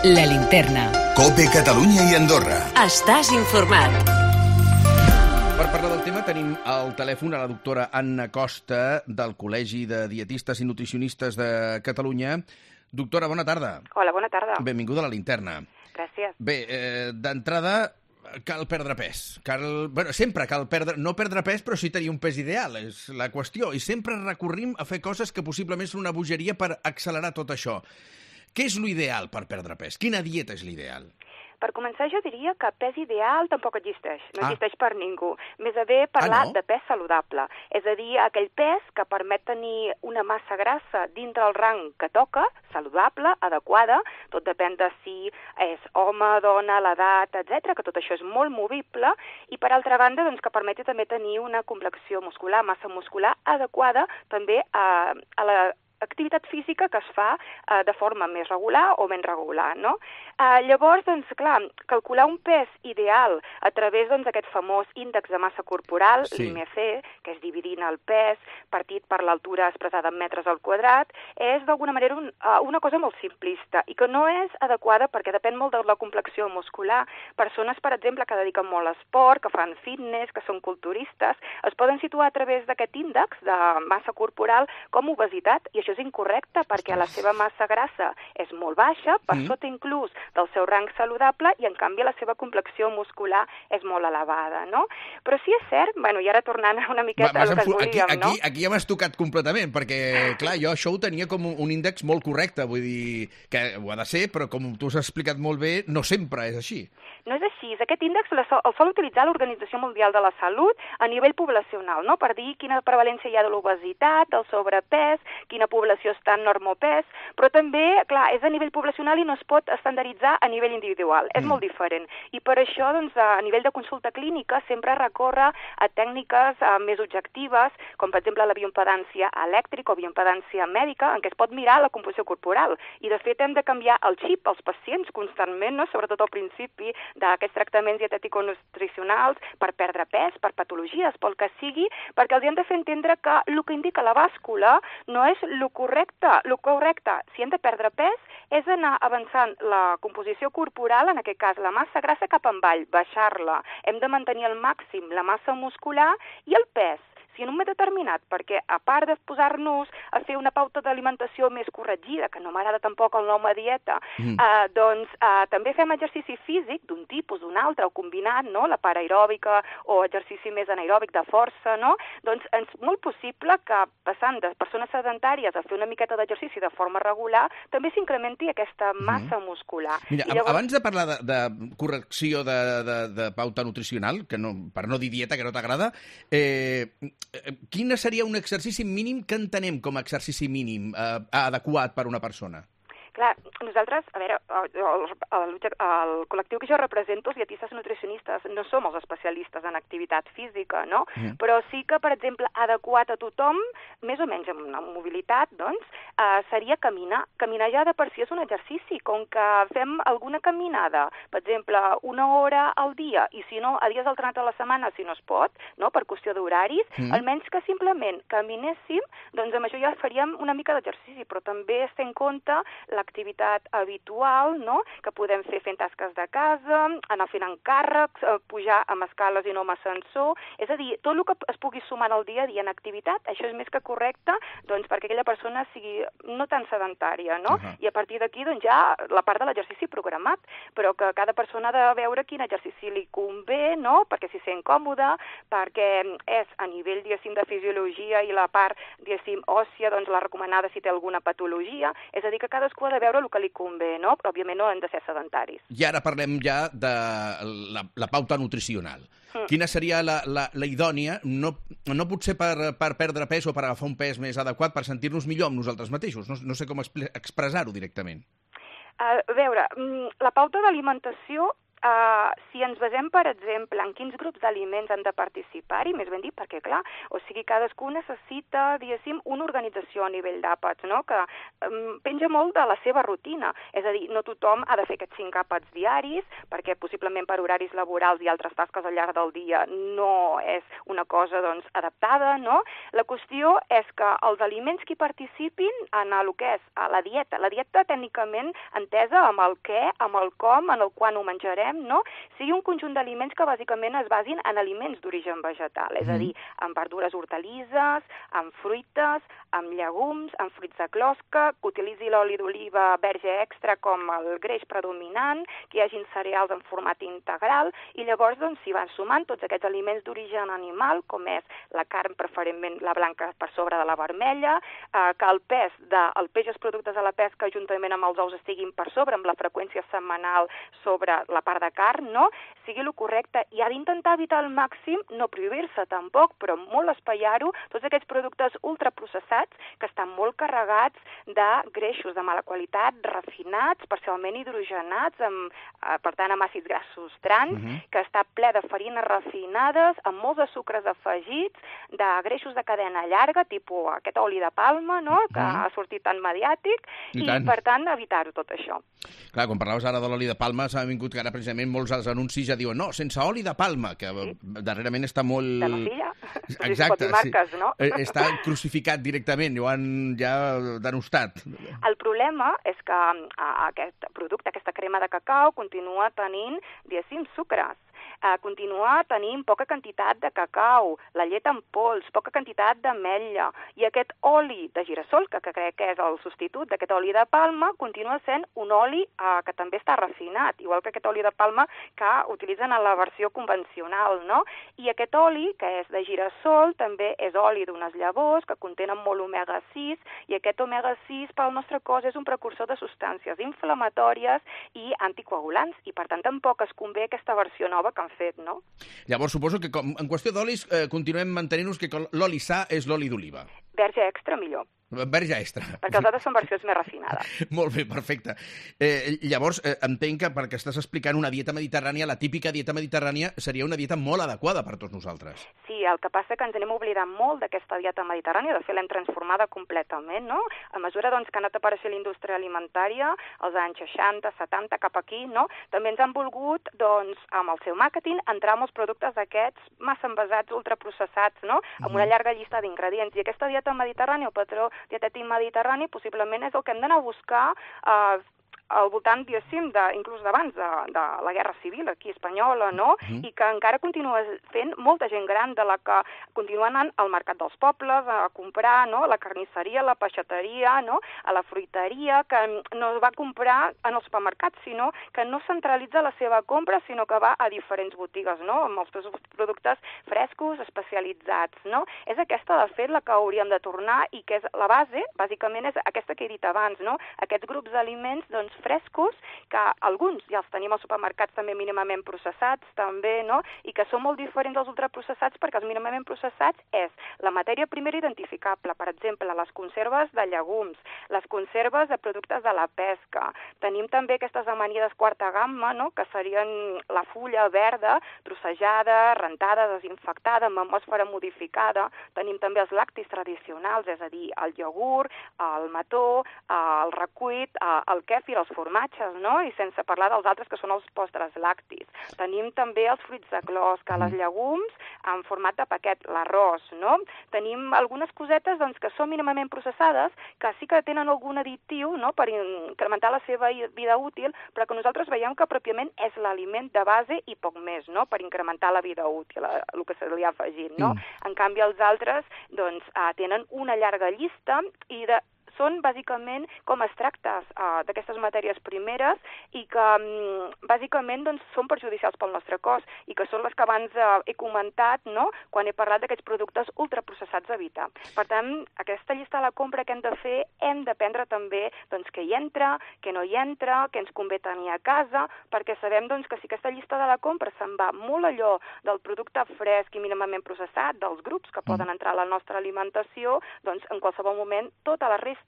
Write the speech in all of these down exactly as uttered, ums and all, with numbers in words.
La Linterna. COPE Catalunya i Andorra. Estàs informat. Per parlar del tema tenim al telèfon a la doctora Anna Costa del Col·legi de Dietistes i Nutricionistes de Catalunya. Doctora, bona tarda. Hola, bona tarda. Benvinguda a la Linterna. Gràcies. Bé, eh, d'entrada cal perdre pes. Cal, bueno, sempre cal perdre, no perdre pes, però sí tenir un pes ideal, és la qüestió. I sempre recorrim a fer coses que possiblement són una bogeria per accelerar tot això. Què és l'ideal per perdre pes? Quina dieta és l'ideal? Per començar, jo diria que pes ideal tampoc existeix. No ah. existeix per ningú. Més aviat parlar ah, no? de pes saludable. És a dir, aquell pes que permet tenir una massa grassa dintre el rang que toca, saludable, adequada, tot depèn de si és home, dona, l'edat, etcètera, que tot això és molt movible, i per altra banda, doncs, que permeti també tenir una complexió muscular, massa muscular adequada també a, a la activitat física que es fa eh, de forma més regular o menys regular, no? Eh, llavors, doncs, clar, calcular un pes ideal a través doncs, d'aquest famós índex de massa corporal, sí. l'I M C, que és dividint el pes partit per l'altura expressada en metres al quadrat, és d'alguna manera un, uh, una cosa molt simplista i que no és adequada perquè depèn molt de la complexió muscular. Persones, per exemple, que dediquen molt a esport, que fan fitness, que són culturistes, es poden situar a través d'aquest índex de massa corporal com obesitat, i això és incorrecte perquè la seva massa grassa és molt baixa, per mm. sota inclús del seu rang saludable, i en canvi la seva complexió muscular és molt elevada, no? Però sí és cert, bueno, i ara tornant una miqueta Va, al que volíem, aquí, no? Aquí, aquí ja m'has tocat completament, perquè, clar, jo això ho tenia com un índex molt correcte, vull dir que ho ha de ser, però com tu has explicat molt bé, no sempre és així. No és així. Aquest índex el sol utilitzar l'Organització Mundial de la Salut a nivell poblacional, no? Per dir quina prevalència hi ha de l'obesitat, del sobrepès, quina població està en normopès, però també, clar, és a nivell poblacional i no es pot estandarditzar a nivell individual. Mm. És molt diferent. I per això, doncs, a nivell de consulta clínica sempre recorre a tècniques uh, més objectives, com per exemple la bioimpedància elèctrica o bioimpedància mèdica, en què es pot mirar la composició corporal. I de fet hem de canviar el xip als pacients constantment, no? Sobretot al principi d'aquests tractaments dietètico-nutricionals per perdre pes, per patologies, pel que sigui, perquè els hem de fer entendre que el que indica la bàscula no és el correcte. El correcte, si hem de perdre pes, és anar avançant la composició corporal, en aquest cas la massa grassa, cap avall, baixar-la. Hem de mantenir al màxim la massa muscular i el pes. Si en un moment determinat, perquè a part de posar-nos a fer una pauta d'alimentació més corregida, que no m'agrada tampoc el nom a dieta, mm. eh, doncs eh, també fem exercici físic d'un tipus, d'un altre, o combinat, no? La part aeròbica o exercici més anaeròbic de força, no? Doncs és molt possible que passant de persones sedentàries a fer una miqueta d'exercici de forma regular, també s'incrementi aquesta massa mm. muscular. Mira, I llavors... abans de parlar de, de correcció de, de, de pauta nutricional, que no, per no dir dieta, que no t'agrada, eh, quin seria un exercici mínim que entenem com a exercici mínim eh, adequat per una persona? Clar, nosaltres, a veure, el, el, el col·lectiu que jo represento, els dietistes nutricionistes, no som els especialistes en activitat física, no? Mm. Però sí que, per exemple, adequat a tothom, més o menys amb una mobilitat, doncs, eh, seria caminar. Caminar ja de per si és un exercici, com que fem alguna caminada, per exemple, una hora al dia, i si no, a dies alternats a la setmana, si no es pot, no?, per qüestió d'horaris, mm. almenys que simplement caminéssim, doncs amb això ja faríem una mica d'exercici, però també es té en compte la l'activitat habitual, no?, que podem fer fent tasques de casa, anar fent encàrrecs, pujar amb escales i no amb ascensor, és a dir, tot el que es pugui sumar al dia a dia en activitat, això és més que correcte, doncs, perquè aquella persona sigui no tan sedentària, no? Uh-huh. I a partir d'aquí, doncs, ja la part de l'exercici programat, però que cada persona ha de veure quin exercici li convé, no?, perquè s'hi sent còmode, perquè és a nivell, diguéssim, de fisiologia i la part, diguéssim, òssia, doncs, la recomanada si té alguna patologia, és a dir, que cadascú de veure el que li convé, no? Però, òbviament, no hem de ser sedentaris. I ara parlem ja de la, la pauta nutricional. Mm. Quina seria la, la, la idònia, no, no potser per, per perdre pes o per agafar un pes més adequat, per sentir-nos millor amb nosaltres mateixos? No, no sé com expressar-ho directament. A veure, la pauta d'alimentació uh, si ens basem, per exemple, en quins grups d'aliments han de participar-hi, més ben dit, perquè, clar, o sigui, cadascú necessita, diguéssim, una organització a nivell d'àpats, no?, que um, penja molt de la seva rutina. És a dir, no tothom ha de fer aquests cinc àpats diaris, perquè possiblement per horaris laborals i altres tasques al llarg del dia no és una cosa, doncs, adaptada, no? La qüestió és que els aliments que hi participin en el que és a la dieta, la dieta tècnicament entesa amb el què, amb el com, en el quan ho menjarem, no? Sigui un conjunt d'aliments que bàsicament es basin en aliments d'origen vegetal, és a dir, en verdures hortalisses, en fruites, amb llegums, amb fruits de closca, que utilitzi l'oli d'oliva verge extra com el greix predominant, que hi hagin cereals en format integral, i llavors doncs, s'hi van sumant tots aquests aliments d'origen animal, com és la carn, preferentment la blanca per sobre de la vermella, eh, que el pes del peix i els productes de la pesca juntament amb els ous estiguin per sobre, amb la freqüència setmanal sobre la part de carn, no? Sigui el correcte, i ha d'intentar evitar al màxim, no prohibir-se tampoc, però molt espaiar-ho, tots aquests productes ultraprocessats que estan molt carregats de greixos de mala qualitat, refinats, parcialment hidrogenats, amb, eh, per tant, amb àcids grassos trans, uh -huh. que està ple de farines refinades, amb molts de sucres afegits, de greixos de cadena llarga, tipus aquest oli de palma, no?, que uh -huh. ha sortit tan mediàtic, i, i per tant, evitar-ho tot això. Clar, quan parlaves ara de l'oli de palma, s'ha vingut que ara precisament molts dels anuncis ja diuen no, sense oli de palma, que sí. darrerament està molt... De nocilla. Exacte, sí. Marques, no? Està crucificat directament, ho han ja denostat. El problema és que aquest producte, aquesta crema de cacau, continua tenint, diguéssim, sucres. Uh, continua tenint poca quantitat de cacau, la llet en pols, poca quantitat d'ametlla, i aquest oli de girassol, que, que crec que és el substitut d'aquest oli de palma, continua sent un oli uh, que també està refinat, igual que aquest oli de palma que utilitzen en la versió convencional, no? I aquest oli, que és de girassol, també és oli d'unes llavors que contenen molt omega sis, i aquest omega sis pel nostre cos és un precursor de substàncies inflamatòries i anticoagulants, i per tant tampoc es convé aquesta versió nova que han fet, no? Llavors, suposo que com, en qüestió d'olis eh, continuem mantenint-nos que l'oli sa és l'oli d'oliva. Verge extra, millor. Verge extra. Perquè els altres són versions més refinades. Molt bé, perfecte. Eh, llavors, eh, entenc que perquè estàs explicant una dieta mediterrània, la típica dieta mediterrània seria una dieta molt adequada per tots nosaltres. Sí, el que passa que ens anem oblidant molt d'aquesta dieta mediterrània, de fet l'hem transformada completament, no? A mesura doncs, que ha anat apareixent la indústria alimentària, als anys seixanta, setanta, cap aquí, no? També ens han volgut, doncs, amb el seu màrqueting, entrar amb els productes d'aquests massa envasats, ultraprocessats, no? Amb una llarga llista d'ingredients. I aquesta dieta mediterrània, o patró dietètic mediterrani, possiblement és el que hem d'anar a buscar eh, al voltant, diguéssim, de, inclús d'abans de, de la Guerra Civil aquí espanyola, no? Mm. I que encara continua fent molta gent gran de la que continua anant al mercat dels pobles a comprar, no? A la carnisseria, a la peixateria, no? A la fruiteria, que no va comprar en els supermercats, sinó que no centralitza la seva compra, sinó que va a diferents botigues, no? Amb els productes frescos, especialitzats, no? És aquesta, de fet, la que hauríem de tornar i que és la base, bàsicament, és aquesta que he dit abans, no? Aquests grups d'aliments, doncs, frescos, que alguns ja els tenim als supermercats també mínimament processats, també, no? I que són molt diferents dels ultraprocessats perquè els mínimament processats és la matèria primera identificable, per exemple, les conserves de llegums, les conserves de productes de la pesca. Tenim també aquestes amanides quarta gamma, no? Que serien la fulla verda, trossejada, rentada, desinfectada, amb atmosfera modificada. Tenim també els lactis tradicionals, és a dir, el iogurt, el mató, el recuit, el kèfir, els formatges, no? I sense parlar dels altres que són els postres lactis. Tenim també els fruits de closca, les llegums en format de paquet, l'arròs, no? Tenim algunes cosetes doncs, que són mínimament processades, que sí que tenen algun additiu, no? Per incrementar la seva vida útil, però que nosaltres veiem que pròpiament és l'aliment de base i poc més, no? Per incrementar la vida útil, el que se li ha afegit, no? Mm. En canvi, els altres doncs, tenen una llarga llista i de són bàsicament com extractes uh, d'aquestes matèries primeres i que um, bàsicament doncs, són perjudicials pel nostre cos i que són les que abans uh, he comentat, no?, quan he parlat d'aquests productes ultraprocessats a evitar. Per tant, aquesta llista de la compra que hem de fer, hem d'aprendre també doncs, què hi entra, què no hi entra, què ens convé tenir a casa, perquè sabem doncs, que si aquesta llista de la compra se'n va molt allò del producte fresc i mínimament processat, dels grups que poden entrar a la nostra alimentació, doncs en qualsevol moment tota la resta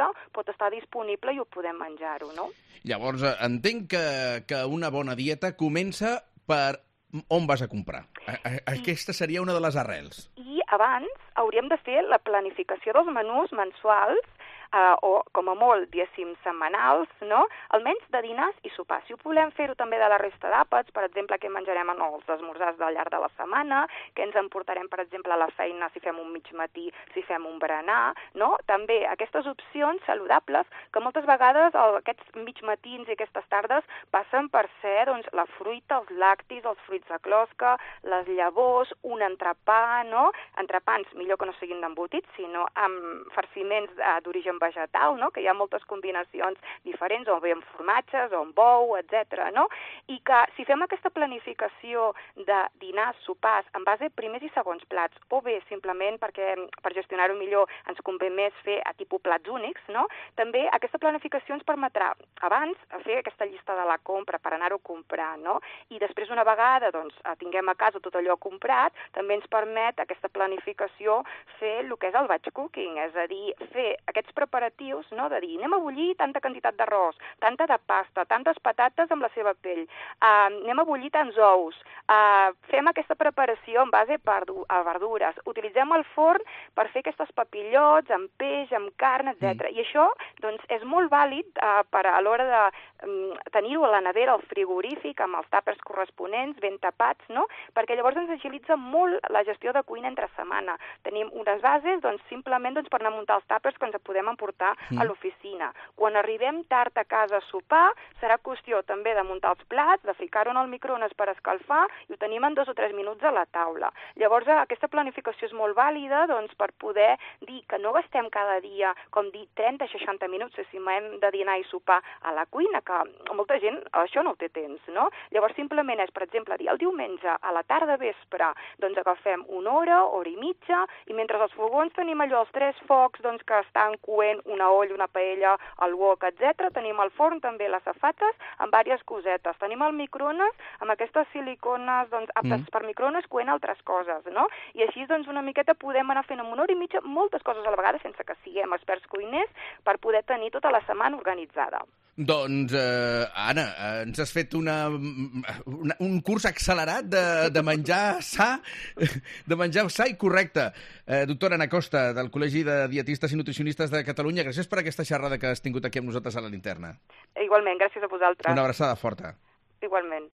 dissabte pot estar disponible i ho podem menjar-ho, no? Llavors, entenc que, que una bona dieta comença per on vas a comprar. Aquesta seria una de les arrels. I abans hauríem de fer la planificació dels menús mensuals, Uh, o, com a molt, diguéssim, setmanals, no? Almenys de dinars i sopars. Si ho volem fer-ho també de la resta d'àpats, per exemple, què menjarem en els esmorzars del llarg de la setmana, què ens emportarem, per exemple, a la feina si fem un mig matí, si fem un berenar, no? També aquestes opcions saludables, que moltes vegades el, aquests mig matins i aquestes tardes passen per ser, doncs, la fruita, els lactis, els fruits de closca, les llavors, un entrepà, no? Entrepans, millor que no siguin d'embotits, sinó amb farciments uh, d'origen vegetal, no? Que hi ha moltes combinacions diferents, o bé amb formatges, o amb bou, etcètera, no? I que si fem aquesta planificació de dinars, sopars, en base a primers i segons plats, o bé simplement perquè per gestionar-ho millor ens convé més fer a tipus plats únics, no? També aquesta planificació ens permetrà abans fer aquesta llista de la compra per anar-ho a comprar, no? I després una vegada doncs, tinguem a casa tot allò comprat, també ens permet aquesta planificació fer el que és el batch cooking, és a dir, fer aquests preparatius, no? De dir, anem a bullir tanta quantitat d'arròs, tanta de pasta, tantes patates amb la seva pell, uh, anem a bullir tants ous, uh, fem aquesta preparació en base a verdures, utilitzem el forn per fer aquestes papillots amb peix, amb carn, etcètera. Mm. I això doncs, és molt vàlid uh, per a l'hora de um, tenir-ho a la nevera, al frigorífic, amb els tàpers corresponents, ben tapats, no? Perquè llavors ens agilitza molt la gestió de cuina entre setmana. Tenim unes bases doncs, simplement doncs, per anar a muntar els tàpers que ens podem emportar mm. a l'oficina. Quan arribem tard a casa a sopar, serà qüestió també de muntar els plats, de ficar-ho en el microones per escalfar i ho tenim en dos o tres minuts a la taula. Llavors, aquesta planificació és molt vàlida doncs, per poder dir que no gastem cada dia, com dir, trenta a seixanta minuts si hem de dinar i sopar a la cuina, que molta gent això no ho té temps, no? Llavors, simplement és, per exemple, dir el diumenge a la tarda vespre, doncs agafem una hora, hora i mitja, i mentre els fogons tenim allò, els tres focs doncs, que estan coent una olla, una paella, el wok, etcètera. Tenim al forn també les safates amb diverses cosetes. Tenim el microones amb aquestes silicones doncs, aptes mm. per microones coent altres coses, no? I així doncs, una miqueta podem anar fent en una hora i mitja moltes coses a la vegada sense que siguem experts cuiners per poder tenir tota la setmana organitzada. Doncs, eh, Anna, ens has fet una, una, un curs accelerat de, de menjar sa, de menjar sa i correcte. Eh, doctora Anna Costa, del Col·legi de Dietistes i Nutricionistes de Catalunya, gràcies per aquesta xerrada que has tingut aquí amb nosaltres a la Linterna. Igualment, gràcies a vosaltres. Una abraçada forta. Igualment.